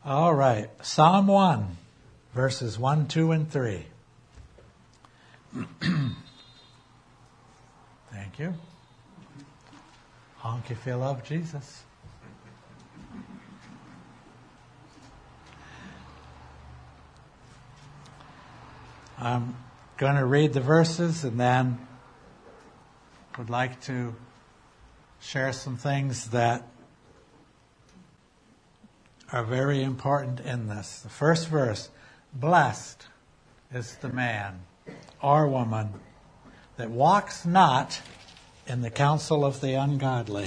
All right. Psalm 1, verses 1, 2, and 3. Thank you. Honk if you love Jesus. I'm going to read the verses and then would like to share some things that are very important in this. The first verse, blessed is the man or woman that walks not in the counsel of the ungodly,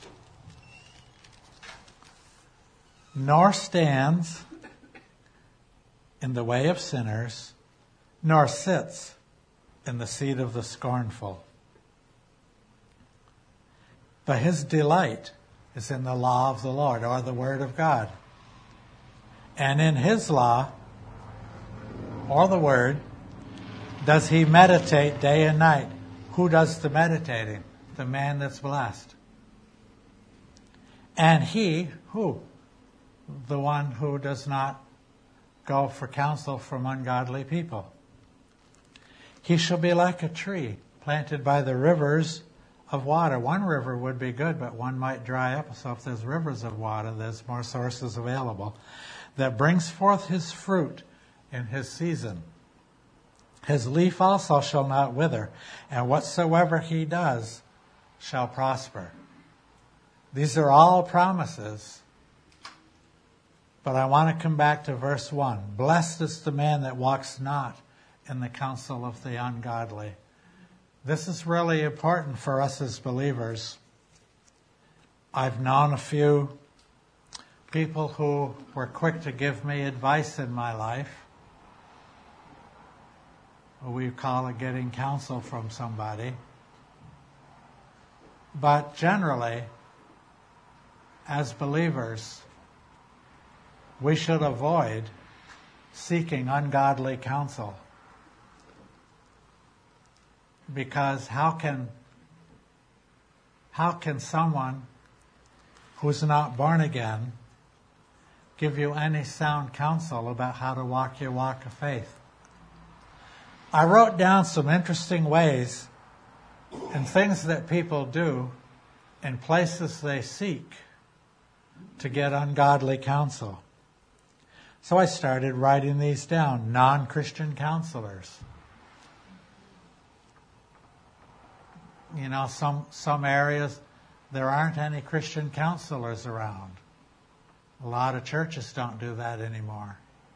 nor stands in the way of sinners, nor sits in the seat of the scornful. But his delight is in the law of the Lord, or the word of God. And in his law, or the word, does he meditate day and night. Who does the meditating? The man that's blessed. And he, who? The one who does not go for counsel from ungodly people. He shall be like a tree planted by the rivers of water. One river would be good, but one might dry up. So if there's rivers of water, there's more sources available. That brings forth his fruit in his season. His leaf also shall not wither, and whatsoever he does shall prosper. These are all promises. But I want to come back to verse 1. Blessed is the man that walks not in the counsel of the ungodly. This is really important for us as believers. I've known a few people who were quick to give me advice in my life. We call it getting counsel from somebody. But generally, as believers, we should avoid seeking ungodly counsel. Because how can someone who's not born again give you any sound counsel about how to walk your walk of faith? I wrote down some interesting ways and things that people do in places they seek to get ungodly counsel. So I started writing these down. Non-Christian counselors. You know, some areas there aren't any Christian counselors around. A lot of churches don't do that anymore.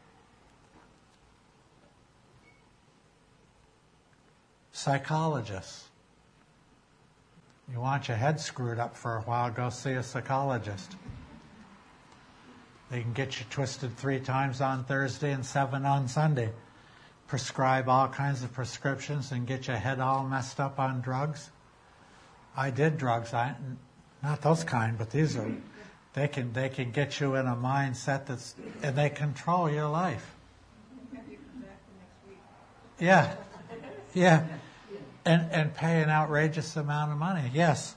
Psychologists. You want your head screwed up for a while, go see a psychologist. They can get you twisted 3 times on Thursday and 7 on Sunday. Prescribe all kinds of prescriptions and get your head all messed up on drugs. I did drugs. Not those kind, but these are. They can get you in a mindset and they control your life. Yeah, yeah, and pay an outrageous amount of money. Yes,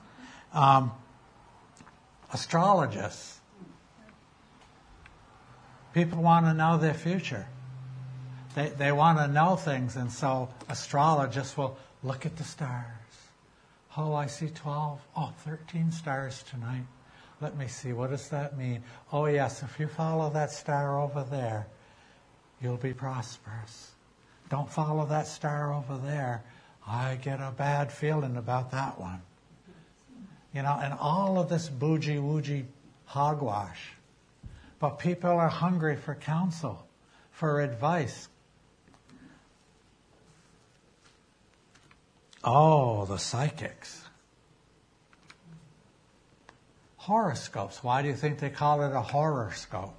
astrologists. People want to know their future. They want to know things, and so astrologists will look at the stars. Oh, I see 13 stars tonight. Let me see, what does that mean? Oh, yes, if you follow that star over there, you'll be prosperous. Don't follow that star over there. I get a bad feeling about that one. You know, and all of this bougie-woogie hogwash. But people are hungry for counsel, for advice. Oh, the psychics. Horoscopes. Why do you think they call it a horoscope?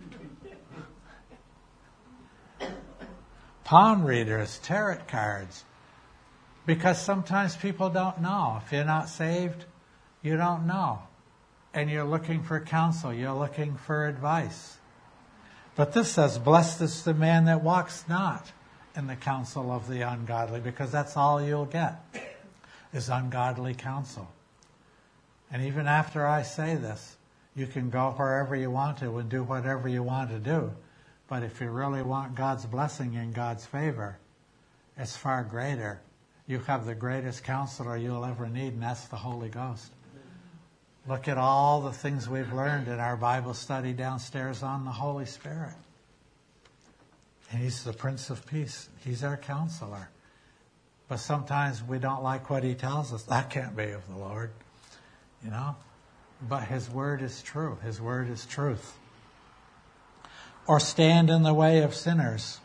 Palm readers, tarot cards. Because sometimes people don't know. If you're not saved, you don't know. And you're looking for counsel. You're looking for advice. But this says, blessed is the man that walks not in the counsel of the ungodly, because that's all you'll get, is ungodly counsel. And even after I say this, You can go wherever you want to and do whatever you want to do. But if you really want God's blessing and God's favor, it's far greater. You have the greatest counselor you'll ever need, and that's the Holy Ghost. Look at all the things we've learned in our Bible study downstairs on the Holy Spirit. And He's the Prince of Peace. He's our counselor. But sometimes we don't like what He tells us. That can't be of the Lord, you know. But His Word is true. His Word is truth. Or stand in the way of sinners.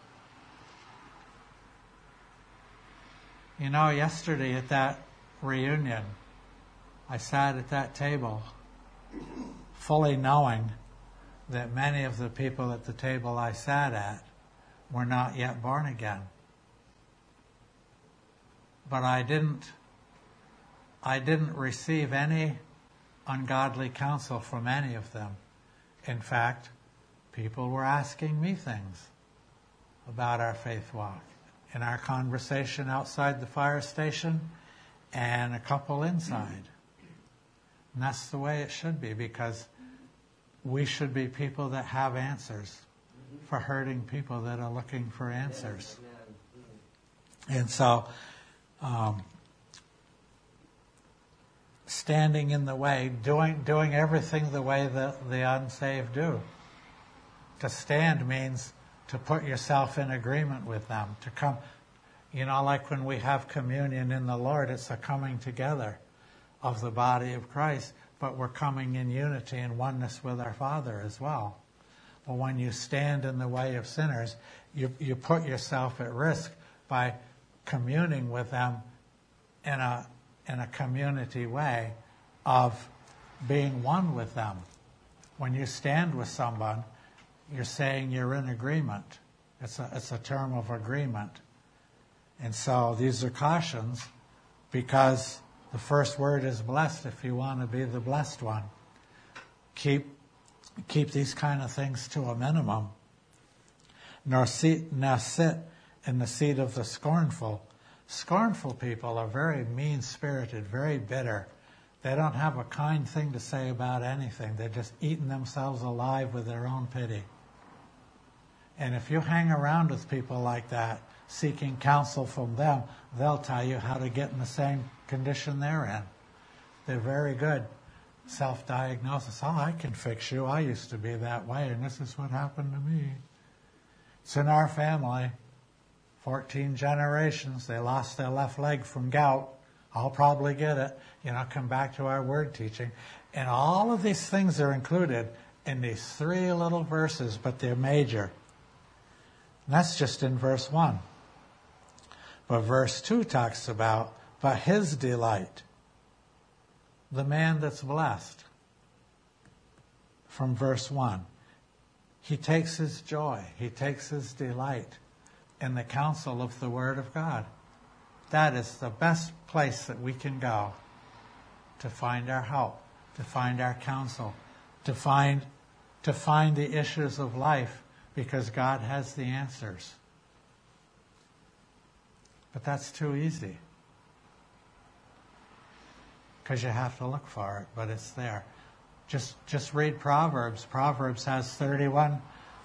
You know, yesterday at that reunion, I sat at that table fully knowing that many of the people at the table I sat at were not yet born again. But I didn't receive any ungodly counsel from any of them. In fact, people were asking me things about our faith walk in our conversation outside the fire station and a couple inside. And that's the way it should be, because we should be people that have answers for hurting people that are looking for answers. And so, standing in the way, doing everything the way that the unsaved do. To stand means to put yourself in agreement with them, to come, you know, like when we have communion in the Lord, it's a coming together of the body of Christ, but we're coming in unity and oneness with our Father as well. But when you stand in the way of sinners, you put yourself at risk by communing with them in a community way of being one with them. When you stand with someone, you're saying you're in agreement. It's a term of agreement. And so these are cautions, because the first word is blessed if you want to be the blessed one. Keep these kind of things to a minimum. Now sit in the seat of the scornful. Scornful people are very mean-spirited, very bitter. They don't have a kind thing to say about anything. They're just eating themselves alive with their own pity. And if you hang around with people like that, seeking counsel from them, they'll tell you how to get in the same condition they're in. They're very good. Self-diagnosis. Oh, I can fix you. I used to be that way, and this is what happened to me. It's in our family. 14 generations. They lost their left leg from gout. I'll probably get it. You know, come back to our word teaching. And all of these things are included in these 3 little verses, but they're major. And that's just in verse 1. But verse 2 talks about, but his delight, the man that's blessed. From verse 1. He takes his joy, he takes his delight in the counsel of the Word of God. That is the best place that we can go to find our help, to find our counsel, to find the issues of life, because God has the answers. But that's too easy, because you have to look for it, but it's there. Just read Proverbs. Proverbs has 31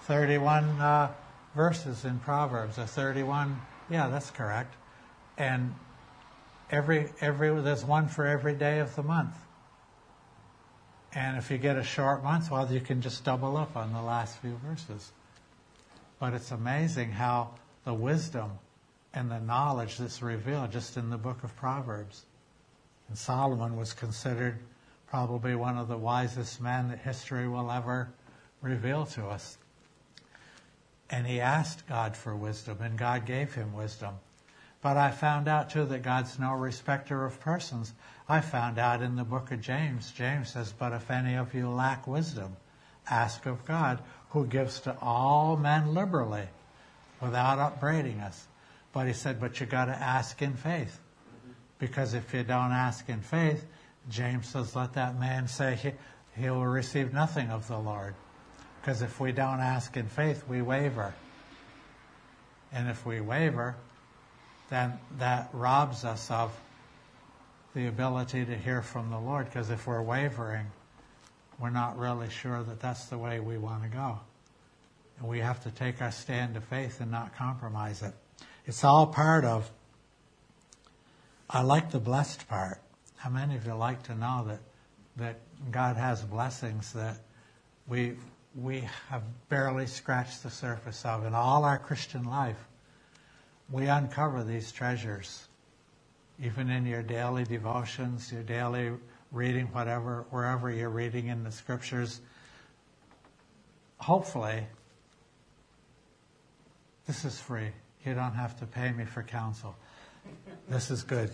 verses in Proverbs. 31, yeah, that's correct. And there's one for every day of the month. And if you get a short month, well, you can just double up on the last few verses. But it's amazing how the wisdom and the knowledge that's revealed just in the book of Proverbs. And Solomon was considered probably one of the wisest men that history will ever reveal to us. And he asked God for wisdom, and God gave him wisdom. But I found out, too, that God's no respecter of persons. I found out in the book of James. James says, but if any of you lack wisdom, ask of God, who gives to all men liberally, without upbraiding us. But he said, but you got to ask in faith. Because if you don't ask in faith, James says, let that man say he will receive nothing of the Lord. Because if we don't ask in faith, we waver. And if we waver, then that robs us of the ability to hear from the Lord. Because if we're wavering, we're not really sure that that's the way we want to go. And we have to take our stand of faith and not compromise it. It's all part of, I like the blessed part. How many of you like to know that God has blessings that we have barely scratched the surface of? In all our Christian life, we uncover these treasures. Even in your daily devotions, your daily reading, wherever you're reading in the scriptures, hopefully, this is free. You don't have to pay me for counsel. This is good.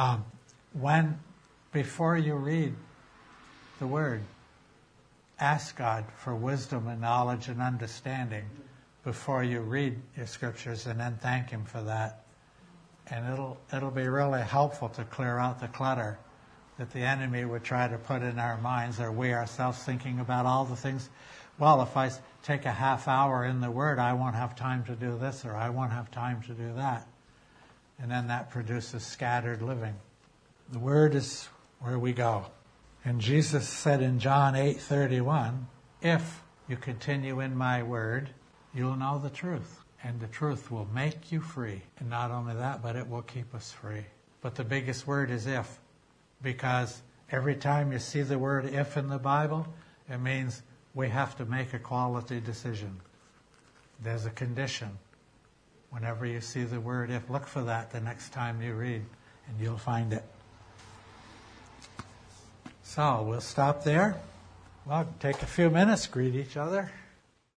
Before you read the Word, ask God for wisdom and knowledge and understanding before you read your scriptures, and then thank Him for that. And it'll be really helpful to clear out the clutter that the enemy would try to put in our minds, or we ourselves thinking about all the things. Well, if I take a half hour in the Word, I won't have time to do this, or I won't have time to do that. And then that produces scattered living. The Word is where we go. And Jesus said in John 8:31, if you continue in my word, you'll know the truth. And the truth will make you free. And not only that, but it will keep us free. But the biggest word is if. Because every time you see the word if in the Bible, it means we have to make a quality decision. There's a condition. Whenever you see the word if, look for that the next time you read, and you'll find it. So we'll stop there. Well, take a few minutes, greet each other.